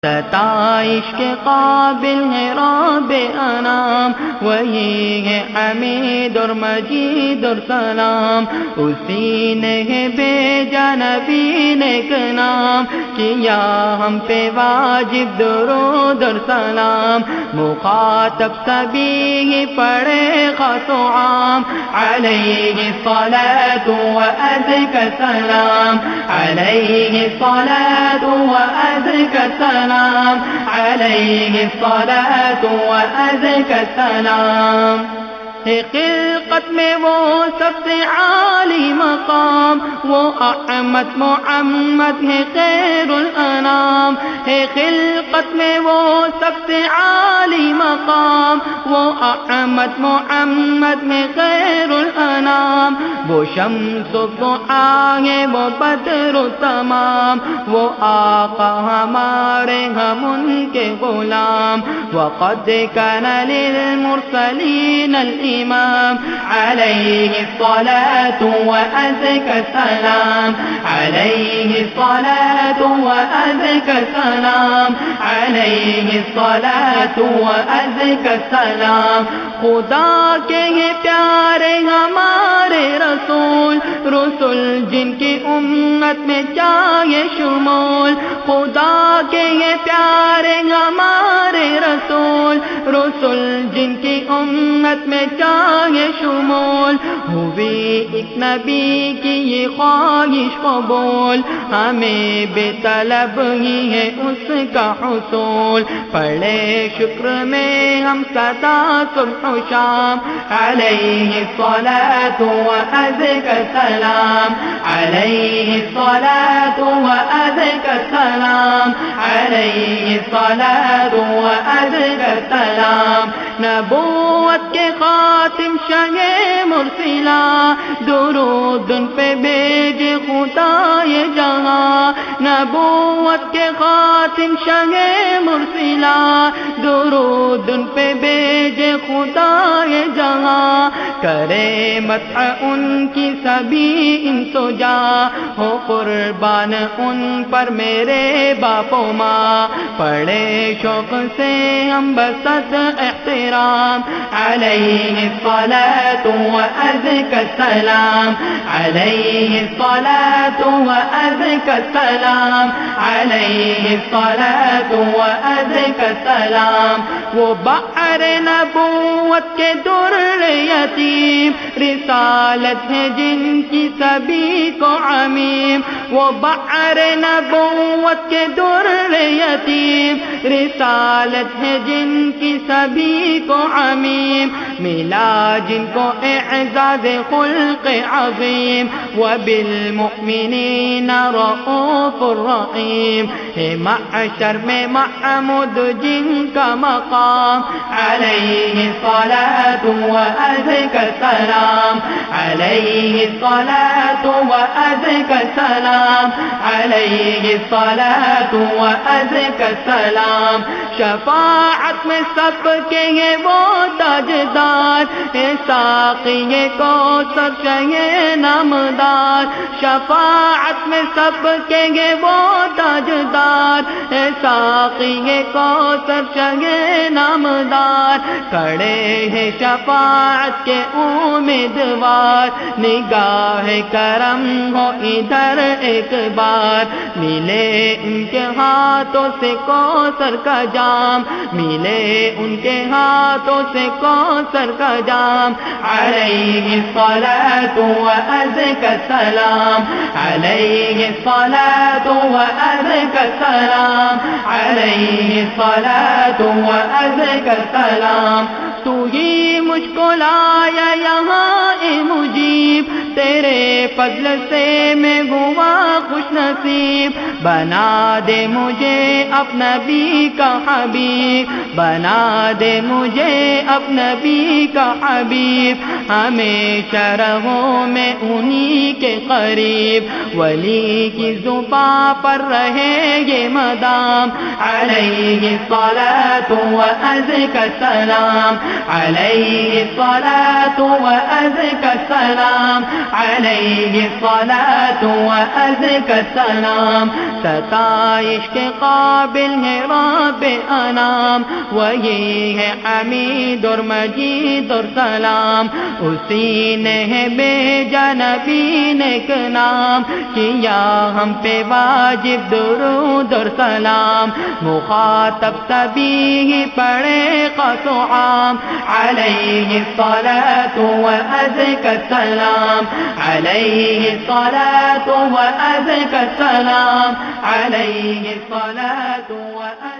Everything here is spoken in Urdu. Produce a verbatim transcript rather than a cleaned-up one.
ستائش کے قابل ہے رب انام، وہی ہے حمید اور مجید اور سلام، اسی نے ہے بھیجا نبی نیک نام، کیا ہم پہ واجب درود اور سلام، مخاطب سبھی ہی پڑھے خاص و عام، علیہ الصلاۃ وازکى السلام، علیہ الصلاۃ وازکى السلام، علیہ الصلاۃ وازکى السلام۔ خلقت میں وہ سب سے عالی مقام، وہ احمد محمد ہے خیر الانام، ہے خلقت میں وہ سب سے عالی مقام، وہ احمد محمد ہے خیر الانام، وہ شمس و ضحیٰ ہے وہ بدر و تمام، وہ آقا ہمارے ہم ان کے غلام، وقد کان للمرسلین الإمام، عليه الصلاة وأزكى السلام، عليه الصلاة وأزكى السلام، عليه الصلاة وأزكى السلام۔ خدا کے ہیں پیارے ہمارے رسول، رسول جن کی امت میں چاہے شمول، خدا کے ہیں پیارے ہمارے رسول، رسول جن کی امت میں چاہے شمول، ہوئی ایک نبی کی یہ خواہش قبول، ہمیں بے طلب ہی ہے اس کا حصول، پڑھے شکر میں ہم سدا صبح و شام، علیہ الصلاۃ وازکى السلام، علیہ الصلاۃ وازکى السلام، علیہ الصلاۃ وازکى السلام۔ نبوت کے خاتم شہ مرسلا، درود ان پہ بھیجے خدا یہ جہاں، نبوت کے خاتم شہ مرسلا، درود ان پہ بھیجے خدا یہ جہاں، کرے مدح ان کی سبھی انس و جاں، ہو قربان ان پر میرے باپ و ماں، پڑھے شوق سے ہم بسط احترام، علیہ الصلاۃ وازکى السلام، علیہ الصلاۃ وازکى السلام، علیہ الصلاۃ وازکى السلام۔ وہ بحر نبوت کے در یتیم، رسالت ہے جن کی سبھی کو عمیم، وہ بحر نبوت کے در یتیم، رسالت ہے جن کی سبھی کو عمیم، ملا جن کو اعزاز خلق عظیم، وبالمؤمنین رؤوف الرحیم، ہے محشر میں محمود جن کا مقام، علیہ الصلاۃ وازکى السلام، علیہ الصلاۃ وازکى السلام، علیہ الصلاۃ وازکى السلام۔ شفاعت میں سب کے ہیں وہ تاجدار، اے ساقی کوثر شہ نامدار، شفاعت میں سب کے ہیں وہ تاجدار، اے ساقی کوثر شہ نامدار، کھڑے ہیں شفاعت کے امیدوار، نگاہ کرم ہو ادھر ایک بار، ملے ان کے ہاتھوں سے کوثر کا جام، ملے ان کے ہاتھوں سے کوثر کا جام، علیہ الصلاۃ وازکى السلام، علیہ الصلاۃ وازکى السلام، علیہ الصلاۃ وازکى السلام۔ تو ہی مجھ کو لایا یہاں اے مجیب، تیرے فضل سے میں ہوا خوش نصیب، بنا دے مجھے اپنا نبی کا حبیب، بنا دے مجھے اپنا نبی کا حبیب، ہمیشہ رہوں میں انہی کے قریب، ولی کی زبان پر رہے یہ مدام، علیہ الصلاۃ وازکى السلام، علیہ الصلاۃ وازکى السلام، السلام علیہ الصلاۃ وازکی السلام ستائش کے قابل ہے رب انام وہی ہے حمید اور مجید اور سلام اسی نے ہے بھیجا نبی نیک نام کیا ہم پہ واجب درود اور سلام مخاطب سبھی ہی پڑھے خاص و عام علیہ الصلاۃ وازکی السلام علیہ الصلاۃ وازکی السلام علیہ الصلاۃ وازکی